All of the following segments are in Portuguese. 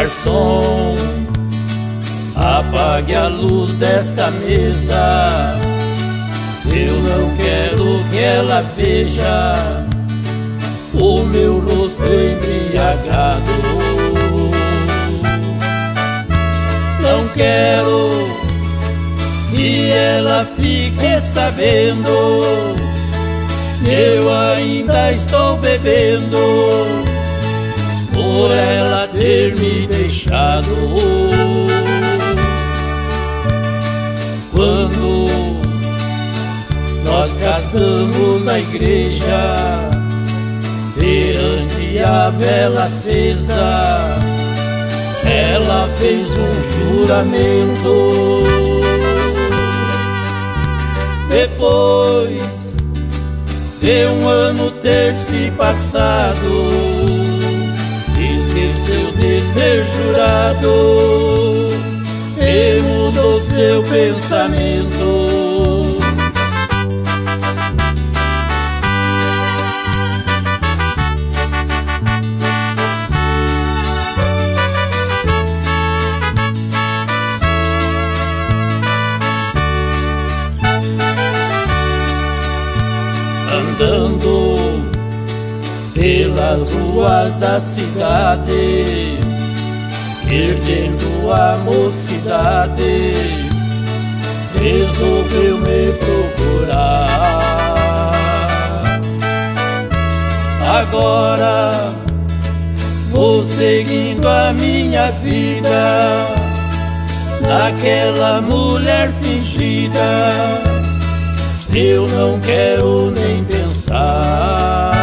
Garçom, apague a luz desta mesa. Eu não quero que ela veja o meu rosto embriagado. Não quero que ela fique sabendo que eu ainda estou bebendo por ela ter me deixado. Quando nós casamos na igreja, perante a vela acesa, ela fez um juramento. Depois de um ano ter se passado, esqueceu de ter jurado e mudou seu pensamento. Andando pelas ruas da cidade, perdendo a mocidade, resolveu me procurar. Agora vou seguindo a minha vida naquela mulher fingida. Eu não quero nem pensar.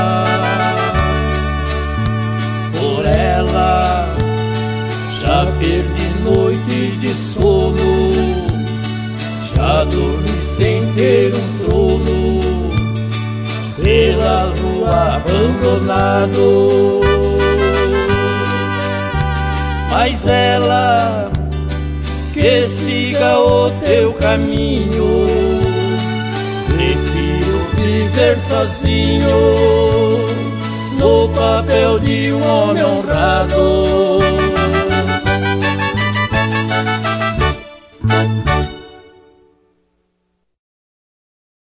Por ela já perdi noites de sono, já dormi sem ter um trono, pelas ruas abandonado. Mas ela que siga o teu caminho, prefiro viver sozinho no papel de um homem honrado.